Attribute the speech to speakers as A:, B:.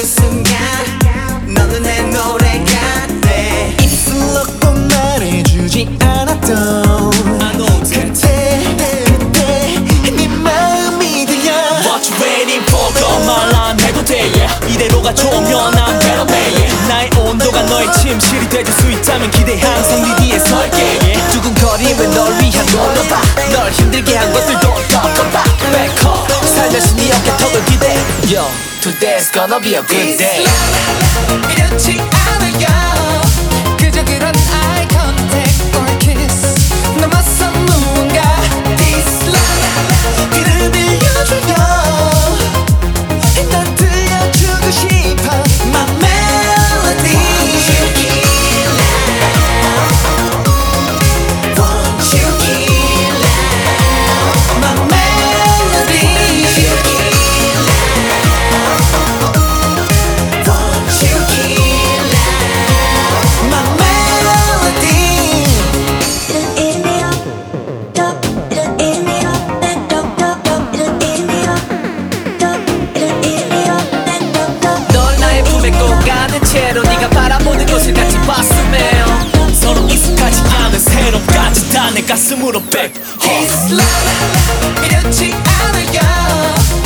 A: 순간 너는 내 노래가 돼. 입술로 꼭 말해주지 않았던 그때 네 마음이 들려.
B: What you waiting for? 말안 해도 돼 yeah. 이대로가 좋으면 난 better babe. 나의 온도가 너의 침실이 돼줄 수 있다면 기대 항상 네 뒤에 설게 yeah.
A: 두근거리면 널 위한 노래봐. 널 힘들게 한 것들도 덮어봐. Back up 살며시 네 어깨턱을 기대. Yo, today's gonna be a good day. 이렇지 않아요. 그저 그런 eye contact or kiss. 너 맞선 무언가 This love 귀를 빌려줘요. 난 들려주고 싶어 My melody. Won't you hear loud My melody. Won't you hear loud My melody. 널 나의 품에 꼭 안은 채로 네가 바라보는 것을 같이 봤으며
B: 서로 익숙하지 않은 새롭까지 다 내 가슴으로 back
A: His love 이렇지 않아요.